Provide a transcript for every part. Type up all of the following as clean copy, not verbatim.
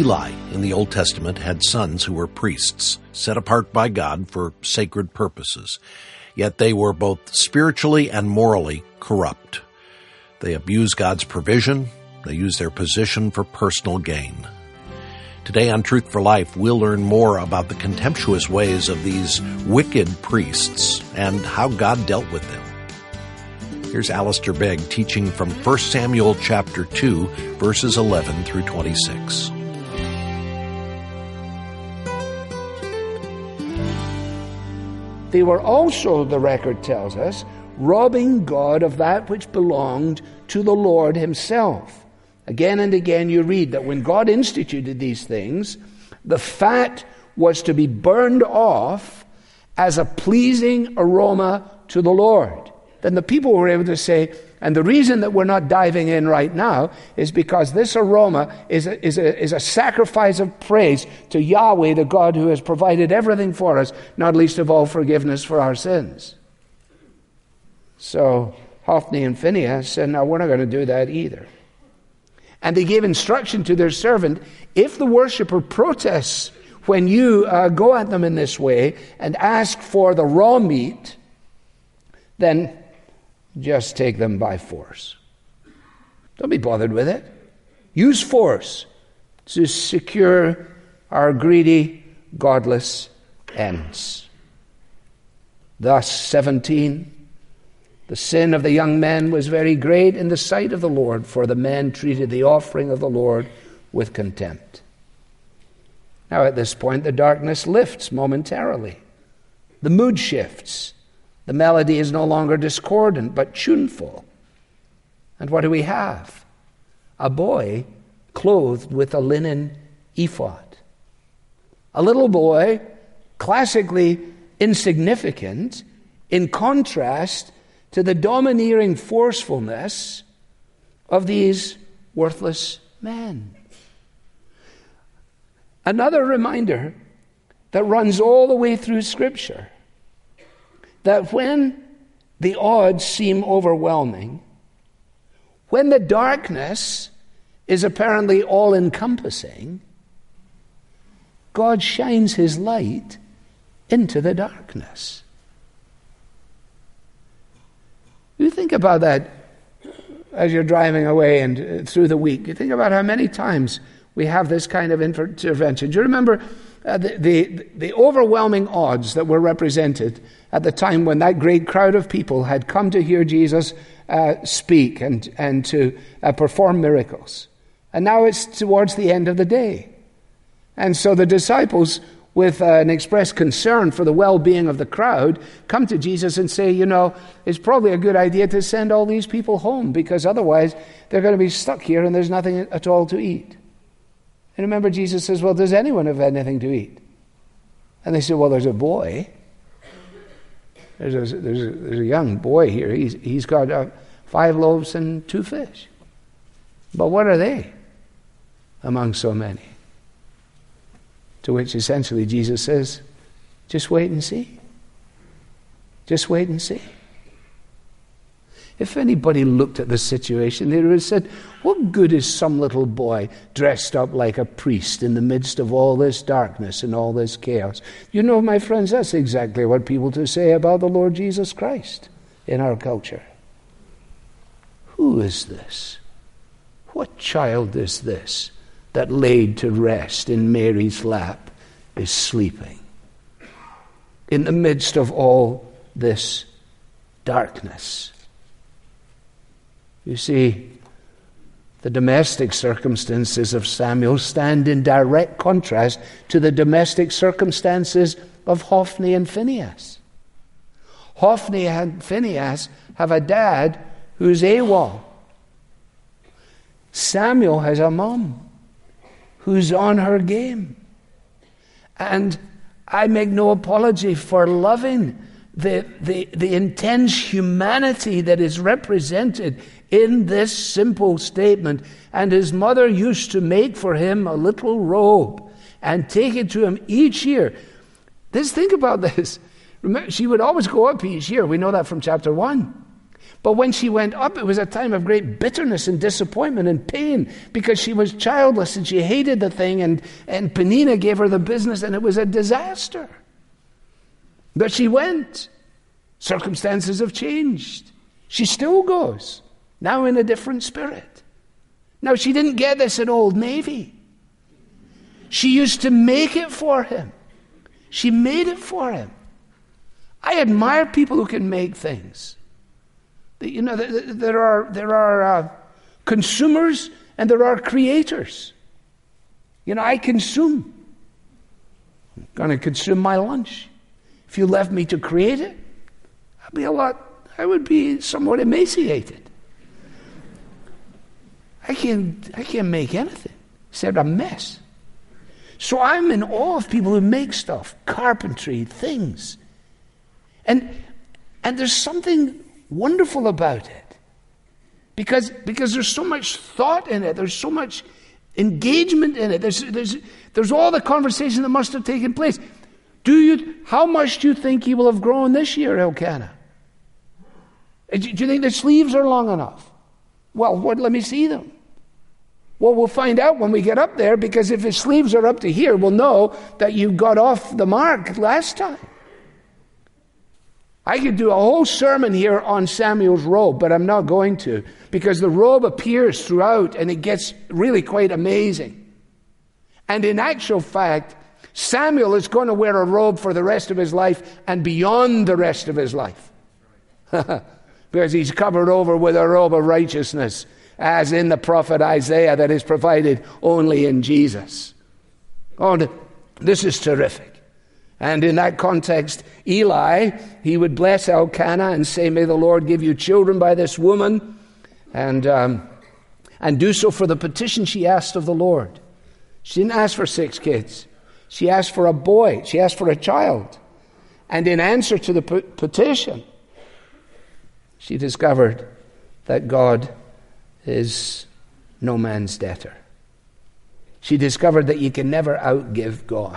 Eli in the Old Testament had sons who were priests, set apart by God for sacred purposes. Yet they were both spiritually and morally corrupt. They abused God's provision. They used their position for personal gain. Today on Truth for Life, we'll learn more about the contemptuous ways of these wicked priests and how God dealt with them. Here's Alistair Begg teaching from 1 Samuel chapter 2, verses 11 through 26. They were also, the record tells us, robbing God of that which belonged to the Lord himself. Again and again you read that when God instituted these things, the fat was to be burned off as a pleasing aroma to the Lord. Then the people were able to say, and the reason that we're not diving in right now is because this aroma is a sacrifice of praise to Yahweh, the God who has provided everything for us, not least of all forgiveness for our sins. So Hophni and Phinehas said, no, we're not going to do that either. And they gave instruction to their servant, if the worshiper protests when you go at them in this way and ask for the raw meat, then just take them by force. Don't be bothered with it. Use force to secure our greedy, godless ends. Thus, 17, the sin of the young men was very great in the sight of the Lord, for the men treated the offering of the Lord with contempt. Now at this point, the darkness lifts momentarily. The mood shifts. The melody is no longer discordant, but tuneful. And what do we have? A boy clothed with a linen ephod. A little boy, classically insignificant, in contrast to the domineering forcefulness of these worthless men. Another reminder that runs all the way through Scripture, that when the odds seem overwhelming, when the darkness is apparently all-encompassing, God shines his light into the darkness. You think about that as you're driving away and through the week. You think about how many times we have this kind of intervention. Do you remember the overwhelming odds that were represented at the time when that great crowd of people had come to hear Jesus speak and to perform miracles? And now it's towards the end of the day. And so the disciples, with an expressed concern for the well-being of the crowd, come to Jesus and say, it's probably a good idea to send all these people home, because otherwise they're going to be stuck here and there's nothing at all to eat. And remember, Jesus says, well, does anyone have anything to eat? And they say, well, there's a boy. There's a young boy here. He's got 5 loaves and 2 fish. But what are they among so many? To which essentially Jesus says, just wait and see. Just wait and see. If anybody looked at the situation, they would have said, what good is some little boy dressed up like a priest in the midst of all this darkness and all this chaos? My friends, that's exactly what people to say about the Lord Jesus Christ in our culture. Who is this? What child is this that laid to rest in Mary's lap is sleeping in the midst of all this darkness? You see, the domestic circumstances of Samuel stand in direct contrast to the domestic circumstances of Hophni and Phinehas. Hophni and Phinehas have a dad who's AWOL. Samuel has a mom who's on her game. And I make no apology for loving the intense humanity that is represented in this simple statement. And his mother used to make for him a little robe and take it to him each year. Think about this. Remember, she would always go up each year. We know that from chapter 1. But when she went up, it was a time of great bitterness and disappointment and pain because she was childless and she hated the thing, and Peninnah gave her the business and it was a disaster. But she went. Circumstances have changed. She still goes, now in a different spirit. Now, she didn't get this at Old Navy. She used to make it for him. She made it for him. I admire people who can make things. You know, there are consumers and there are creators. You know, I consume. I'm going to consume my lunch. If you left me to create it, I would be somewhat emaciated. I can't make anything except a mess. So I'm in awe of people who make stuff, carpentry, things. And there's something wonderful about it. Because there's so much thought in it, there's so much engagement in it, there's all the conversation that must have taken place. How much do you think you will have grown this year, Elkanah? Do you think the sleeves are long enough? Well, let me see them. Well, we'll find out when we get up there, because if his sleeves are up to here, we'll know that you got off the mark last time. I could do a whole sermon here on Samuel's robe, but I'm not going to, because the robe appears throughout and it gets really quite amazing. And in actual fact, Samuel is going to wear a robe for the rest of his life and beyond the rest of his life. Because he's covered over with a robe of righteousness, as in the prophet Isaiah, that is provided only in Jesus. Oh, this is terrific. And in that context, Eli, he would bless Elkanah and say, "May the Lord give you children by this woman," and do so for the petition she asked of the Lord. She didn't ask for 6 kids. She asked for a boy. She asked for a child. And in answer to the petition, she discovered that God is no man's debtor. She discovered that you can never outgive God.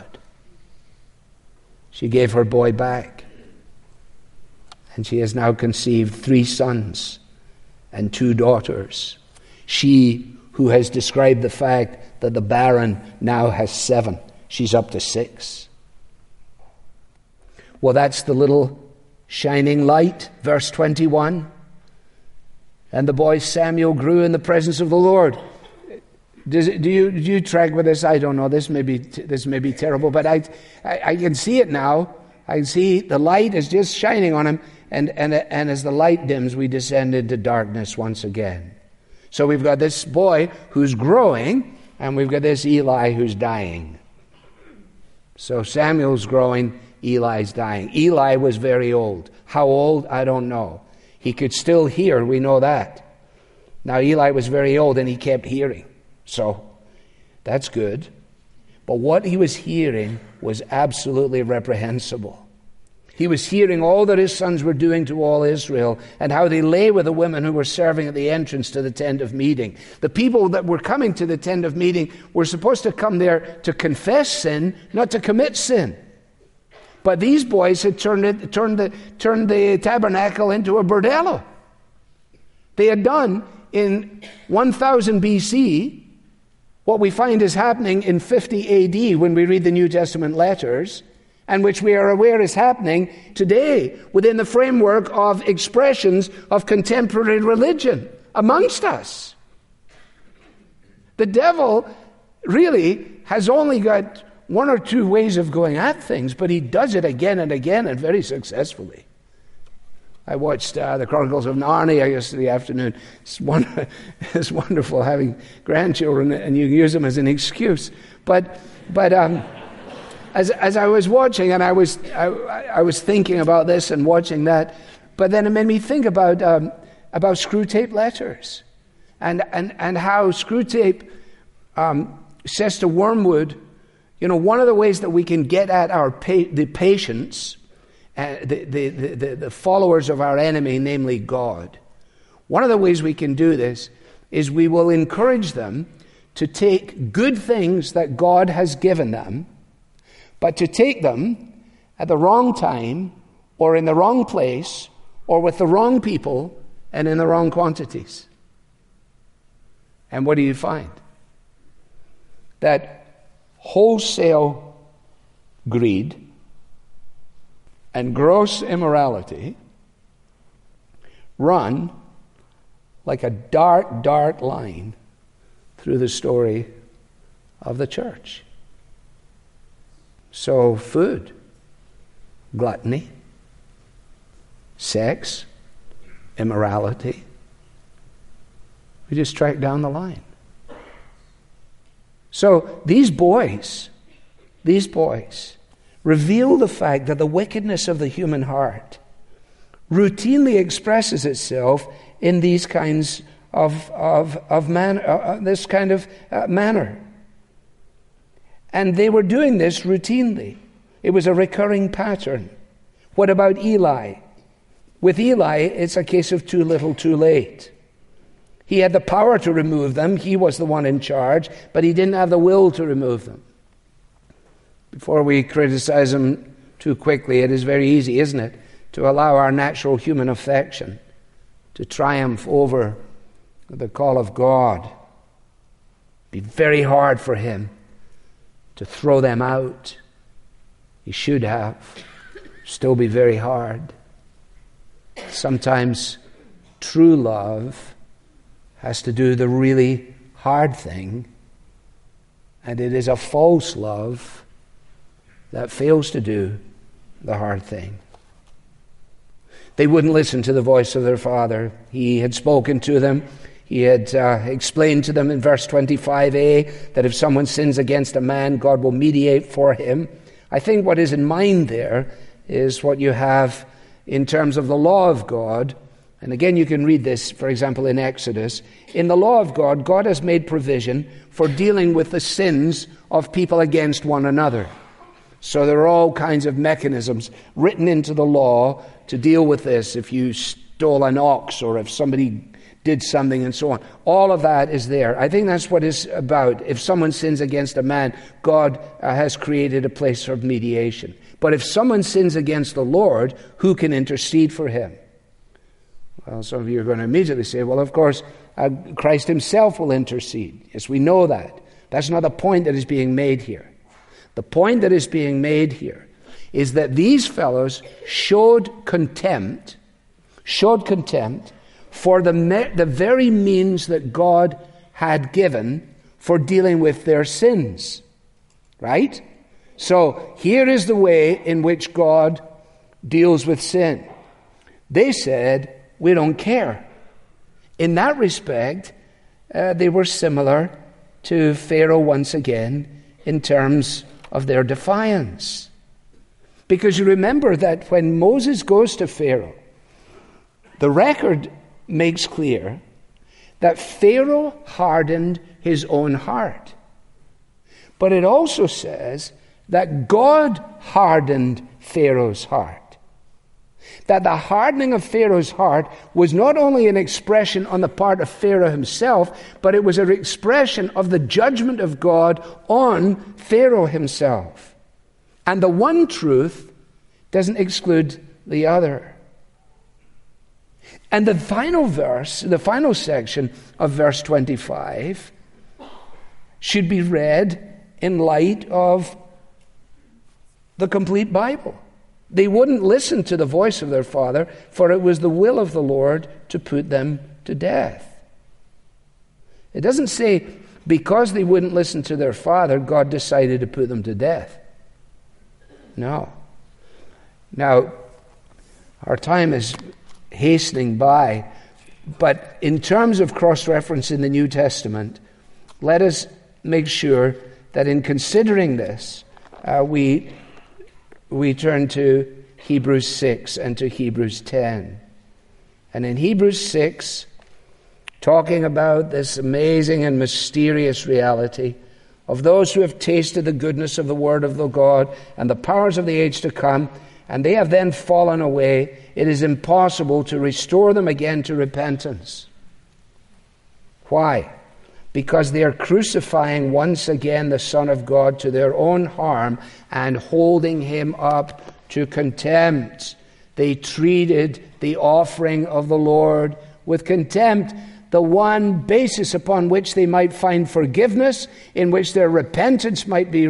She gave her boy back. And she has now conceived 3 sons and 2 daughters. She who has described the fact that the barren now has 7. She's up to 6. Well, that's the little shining light, verse 21. And the boy Samuel grew in the presence of the Lord. Do you track with this? I don't know. This may be terrible, but I can see it now. I can see the light is just shining on him, and as the light dims, we descend into darkness once again. So we've got this boy who's growing, and we've got this Eli who's dying. So Samuel's growing, Eli's dying. Eli was very old. How old? I don't know. He could still hear, we know that. Now Eli was very old and he kept hearing. So that's good. But what he was hearing was absolutely reprehensible. He was hearing all that his sons were doing to all Israel, and how they lay with the women who were serving at the entrance to the tent of meeting. The people that were coming to the tent of meeting were supposed to come there to confess sin, not to commit sin. But these boys had turned the tabernacle into a bordello. They had done in 1000 BC what we find is happening in 50 AD when we read the New Testament letters, and which we are aware is happening today within the framework of expressions of contemporary religion amongst us. The devil really has only got 1 or 2 ways of going at things, but he does it again and again, and very successfully. I watched the Chronicles of Narnia yesterday afternoon. It's wonderful having grandchildren, and you use them as an excuse. But as I was watching, and I was thinking about this and watching that, but then it made me think about Screwtape Letters, and how Screwtape says to Wormwood, you know, one of the ways that we can get at the patience, the followers of our enemy, namely God, one of the ways we can do this is we will encourage them to take good things that God has given them, but to take them at the wrong time, or in the wrong place, or with the wrong people, and in the wrong quantities. And what do you find? That wholesale greed and gross immorality run like a dark, dark line through the story of the church. So food, gluttony, sex, immorality, we just track down the line. So these boys reveal the fact that the wickedness of the human heart routinely expresses itself in these kinds of manner. And they were doing this routinely. It was a recurring pattern. What about Eli? With Eli, it's a case of too little, too late. He had the power to remove them. He was the one in charge, but he didn't have the will to remove them. Before we criticize him too quickly, it is very easy, isn't it, to allow our natural human affection to triumph over the call of God. It'd be very hard for him to throw them out. He should have. Still be very hard. Sometimes true love has to do the really hard thing, and it is a false love that fails to do the hard thing. They wouldn't listen to the voice of their father. He had spoken to them. He had explained to them in verse 25a that if someone sins against a man, God will mediate for him. I think what is in mind there is what you have in terms of the law of God. And again, you can read this, for example, in Exodus. In the law of God, God has made provision for dealing with the sins of people against one another. So there are all kinds of mechanisms written into the law to deal with this. If you stole an ox or if somebody did something and so on. All of that is there. I think that's what it's about. If someone sins against a man, God has created a place of mediation. But if someone sins against the Lord, who can intercede for him? Well, some of you are going to immediately say, well, of course, Christ himself will intercede. Yes, we know that. That's not the point that is being made here. The point that is being made here is that these fellows showed contempt for the very means that God had given for dealing with their sins. Right? So here is the way in which God deals with sin. They said, we don't care. In that respect, they were similar to Pharaoh once again in terms of their defiance. Because you remember that when Moses goes to Pharaoh, the record makes clear that Pharaoh hardened his own heart. But it also says that God hardened Pharaoh's heart. That the hardening of Pharaoh's heart was not only an expression on the part of Pharaoh himself, but it was an expression of the judgment of God on Pharaoh himself. And the one truth doesn't exclude the other. And the final verse, the final section of verse 25, should be read in light of the complete Bible. They wouldn't listen to the voice of their father, for it was the will of the Lord to put them to death. It doesn't say because they wouldn't listen to their father, God decided to put them to death. No. Now, our time is hastening by, but in terms of cross-reference in the New Testament, let us make sure that in considering this, we turn to Hebrews 6 and to Hebrews 10. And in Hebrews 6, talking about this amazing and mysterious reality of those who have tasted the goodness of the word of the God and the powers of the age to come, and they have then fallen away, it is impossible to restore them again to repentance. Why? Because they are crucifying once again the Son of God to their own harm and holding him up to contempt. They treated the offering of the Lord with contempt the one basis upon which they might find forgiveness, in which their repentance might be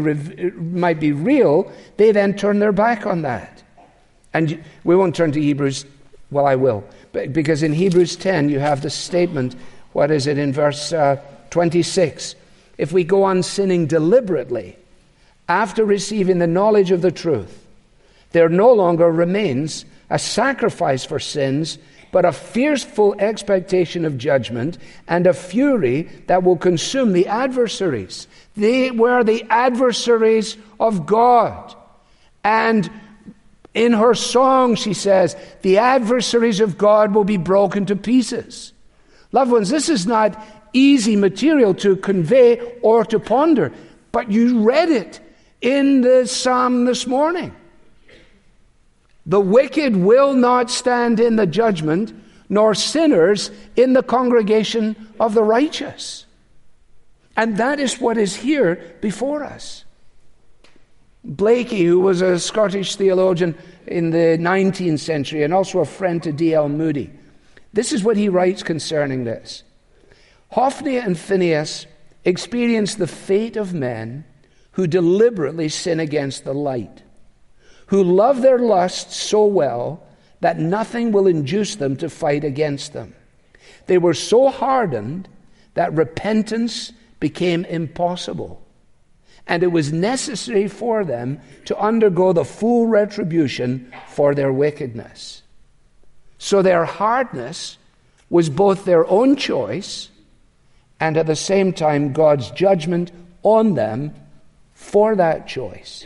real, they then turn their back on that. And we won't turn to Hebrews, well, I will, because in Hebrews 10 you have the statement, what is it, in verse 26? If we go on sinning deliberately, after receiving the knowledge of the truth, there no longer remains a sacrifice for sins, but a fearful expectation of judgment and a fury that will consume the adversaries. They were the adversaries of God. And in her song, she says, the adversaries of God will be broken to pieces. Loved ones, this is not easy material to convey or to ponder, but you read it in the psalm this morning. The wicked will not stand in the judgment, nor sinners in the congregation of the righteous. And that is what is here before us. Blakey, who was a Scottish theologian in the 19th century and also a friend to D.L. Moody, this is what he writes concerning this. Hophni and Phinehas experienced the fate of men who deliberately sin against the light, who love their lusts so well that nothing will induce them to fight against them. They were so hardened that repentance became impossible, and it was necessary for them to undergo the full retribution for their wickedness. So their hardness was both their own choice and at the same time God's judgment on them for that choice.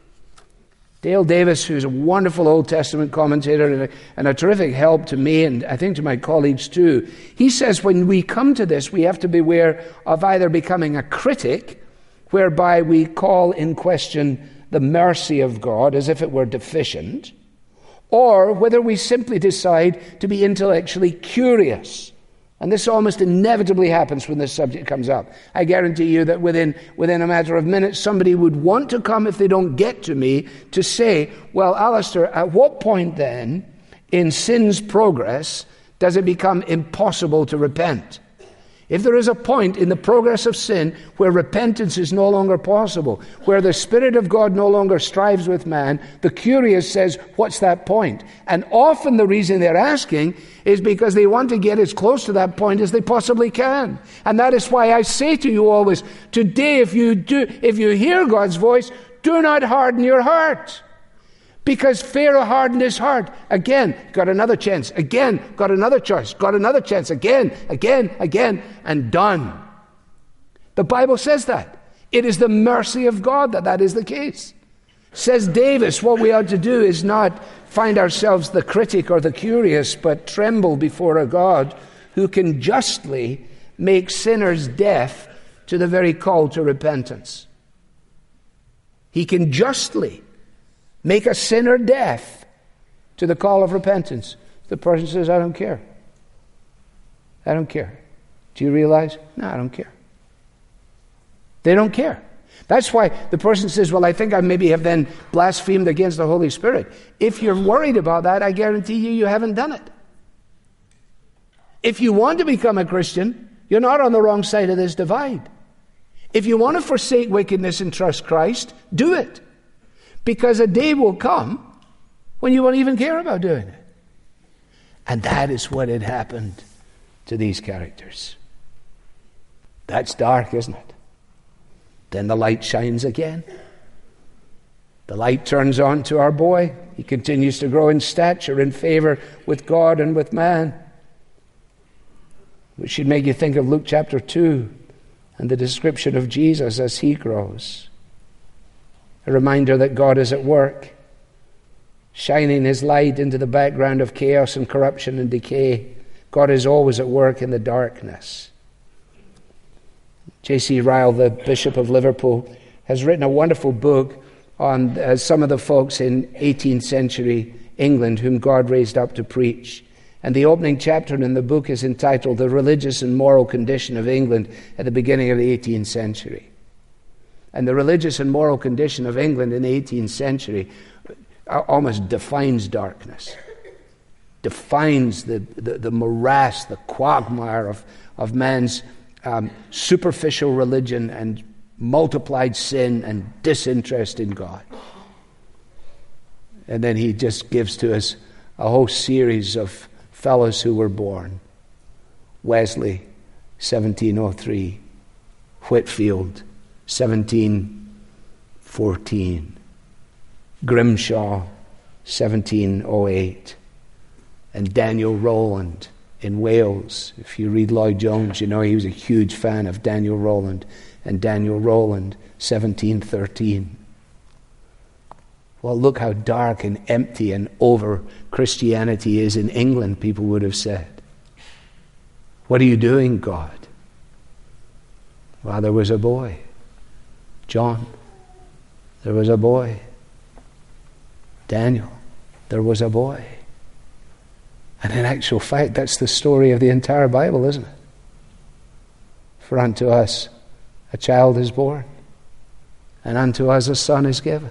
Dale Davis, who's a wonderful Old Testament commentator and a terrific help to me and I think to my colleagues too, he says when we come to this, we have to beware of either becoming a critic, whereby we call in question the mercy of God as if it were deficient, or whether we simply decide to be intellectually curious. And this almost inevitably happens when this subject comes up. I guarantee you that within a matter of minutes, somebody would want to come, if they don't get to me, to say, well, Alistair, at what point then in sin's progress does it become impossible to repent? If there is a point in the progress of sin where repentance is no longer possible, where the Spirit of God no longer strives with man, the curious says, what's that point? And often the reason they're asking is because they want to get as close to that point as they possibly can. And that is why I say to you always, today if you hear God's voice, do not harden your heart. Because Pharaoh hardened his heart. Again, got another chance. Again, got another choice. Got another chance. Again, and done. The Bible says that. It is the mercy of God that is the case. Says Davis, what we ought to do is not find ourselves the critic or the curious, but tremble before a God who can justly make sinners deaf to the very call to repentance. He can justly make a sinner deaf to the call of repentance. The person says, I don't care. I don't care. Do you realize? No, I don't care. They don't care. That's why the person says, well, I think I maybe have then blasphemed against the Holy Spirit. If you're worried about that, I guarantee you haven't done it. If you want to become a Christian, you're not on the wrong side of this divide. If you want to forsake wickedness and trust Christ, do it. Because a day will come when you won't even care about doing it. And that is what had happened to these characters. That's dark, isn't it? Then the light shines again. The light turns on to our boy. He continues to grow in stature, in favor with God and with man. Which should make you think of Luke chapter 2 and the description of Jesus as he grows. A reminder that God is at work, shining his light into the background of chaos and corruption and decay. God is always at work in the darkness. J.C. Ryle, the Bishop of Liverpool, has written a wonderful book on some of the folks in 18th century England whom God raised up to preach. And the opening chapter in the book is entitled The Religious and Moral Condition of England at the beginning of the 18th century. And the religious and moral condition of England in the 18th century almost defines darkness. defines the morass, the quagmire of man's superficial religion and multiplied sin and disinterest in God. And then he just gives to us a whole series of fellows who were born. Wesley, 1703. Whitfield, 1714. Grimshaw, 1708. And Daniel Rowland in Wales. If you read Lloyd Jones, you know he was a huge fan of Daniel Rowland. And Daniel Rowland, 1713. Well, look how dark and empty and over Christianity is in England, people would have said. What are you doing, God? Well, there was a boy. John. There was a boy. Daniel. There was a boy. And in actual fact, that's the story of the entire Bible, isn't it? For unto us a child is born, and unto us a son is given.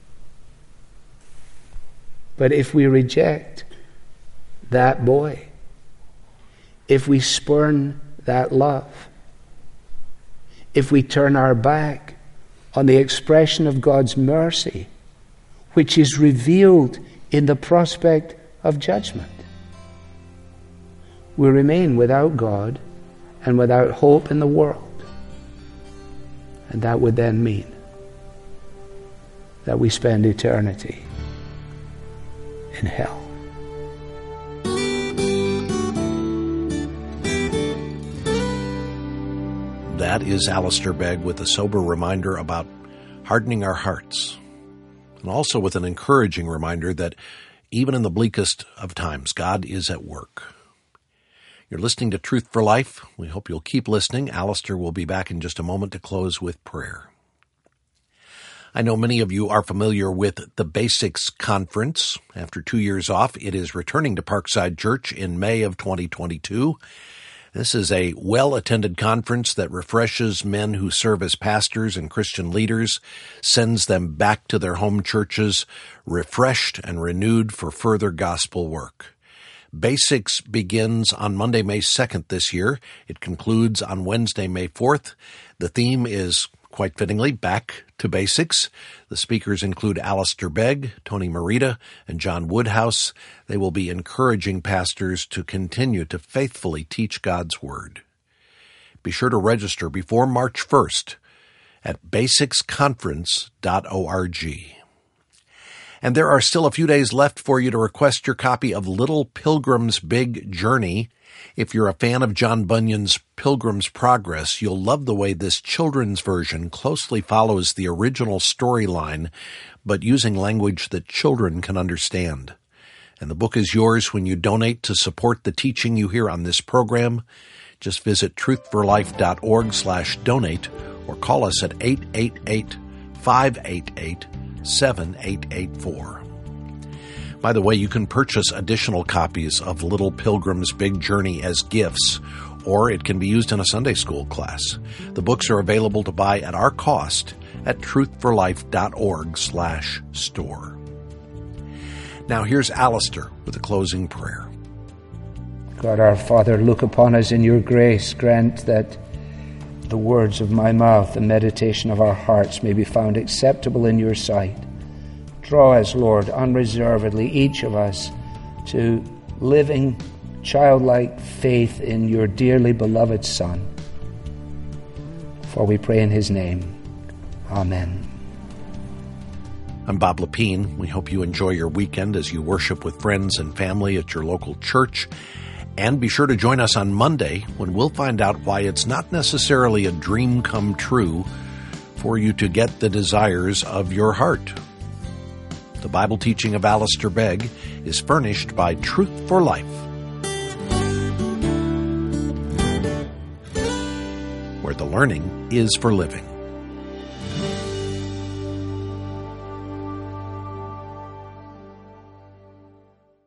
But if we reject that boy, if we spurn that love, if we turn our back on the expression of God's mercy, which is revealed in the prospect of judgment, we remain without God and without hope in the world. And that would then mean that we spend eternity in hell. That is Alistair Begg with a sober reminder about hardening our hearts, and also with an encouraging reminder that even in the bleakest of times, God is at work. You're listening to Truth for Life. We hope you'll keep listening. Alistair will be back in just a moment to close with prayer. I know many of you are familiar with the Basics Conference. After 2 years off, it is returning to Parkside Church in May of 2022. This is a well-attended conference that refreshes men who serve as pastors and Christian leaders, sends them back to their home churches, refreshed and renewed for further gospel work. Basics begins on Monday, May 2nd this year. It concludes on Wednesday, May 4th. The theme is, quite fittingly, Back to Basics. The speakers include Alistair Begg, Tony Merida, and John Woodhouse. They will be encouraging pastors to continue to faithfully teach God's Word. Be sure to register before March 1st at basicsconference.org. And there are still a few days left for you to request your copy of Little Pilgrim's Big Journey. If you're a fan of John Bunyan's Pilgrim's Progress, you'll love the way this children's version closely follows the original storyline, but using language that children can understand. And the book is yours when you donate to support the teaching you hear on this program. Just visit truthforlife.org/donate or call us at 888-588-7884. By the way, you can purchase additional copies of Little Pilgrim's Big Journey as gifts, or it can be used in a Sunday school class. The books are available to buy at our cost at truthforlife.org/store. Now here's Alistair with a closing prayer. God our Father, look upon us in your grace. Grant that the words of my mouth, the meditation of our hearts may be found acceptable in your sight. Draw us, Lord, unreservedly, each of us, to living childlike faith in your dearly beloved Son. For we pray in his name. Amen. I'm Bob Lepine. We hope you enjoy your weekend as you worship with friends and family at your local church. And be sure to join us on Monday when we'll find out why it's not necessarily a dream come true for you to get the desires of your heart. The Bible teaching of Alistair Begg is furnished by Truth for Life, where the learning is for living.